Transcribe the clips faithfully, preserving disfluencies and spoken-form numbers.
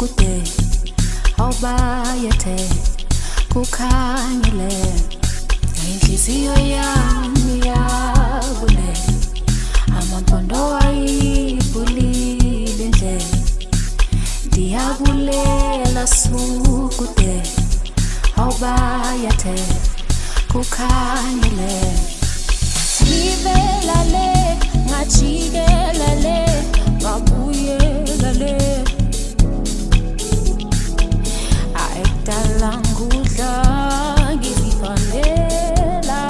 kude awubayethe kukhanyile inhliziyo yami yabule amampondo ayibulile nje ndiyabulela sukude awubayethe kukhanyile ngivelale ngajikelele ngabuyelale ayekudala ngudla ngizifanela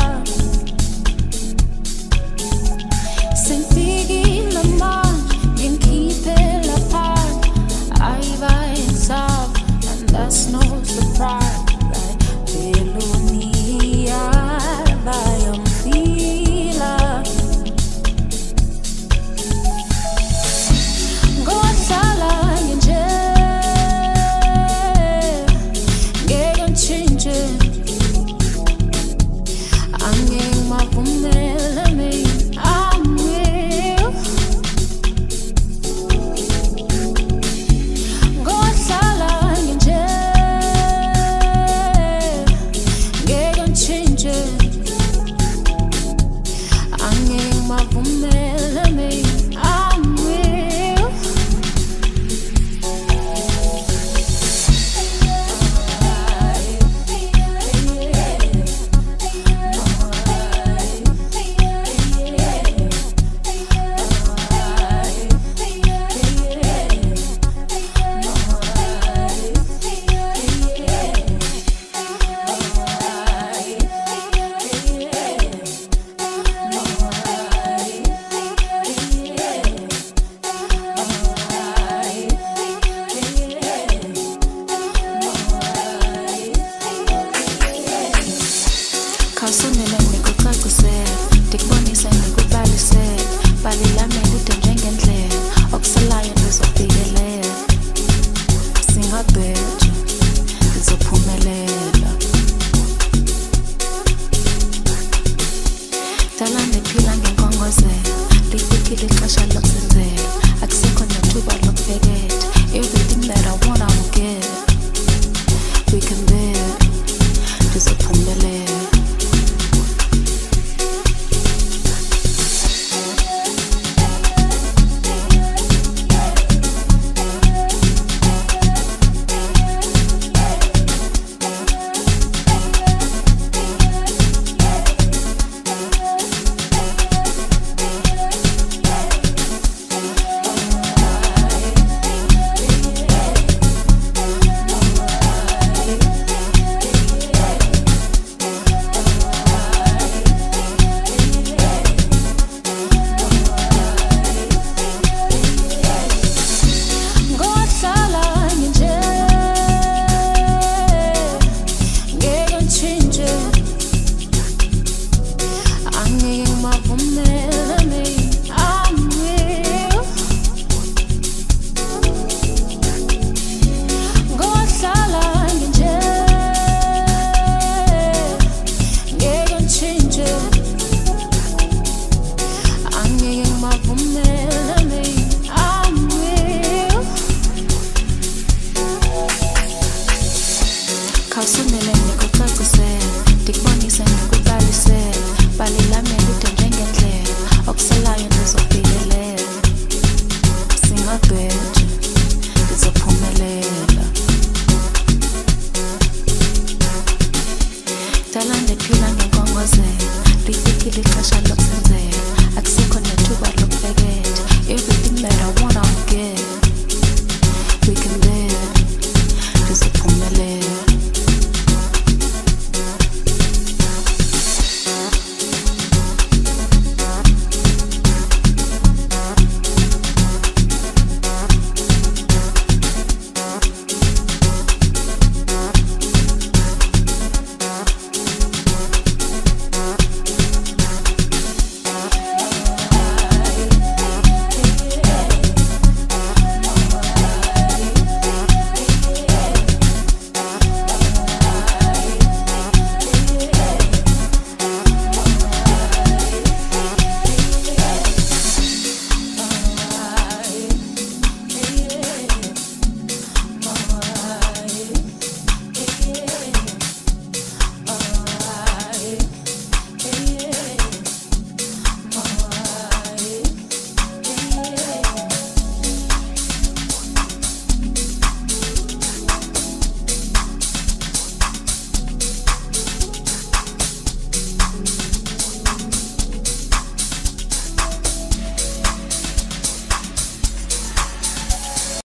sengifikile manje ngikhiphela phansi ayiba insaf and that's no surprise Belonia bayamfila ngohlala nje ngeke ngitshintshe angeke mavumele mina amiyo ngohlala nje ngeke ngitshintshe angeke mavumele mina amiyo Khawusunele ngikucacise ndikubonise ngikubalise bali lami kude njengendlela okusalayo ndizobhikelela singabheja ndizophumelela dala ndiphila ngenkongozelo lifikile ixesha lokusenzela akusekho nethuba lokubheketha everything that I want I will get we can bear ndizophumelela Khawusunele ngikucacise ndikubonise ngikubalise bali lami kude njengendlela okusalayo ndizobhikelela singabheja ndizophumelela dala ndiphila ngenkongozelo lifikile ixesha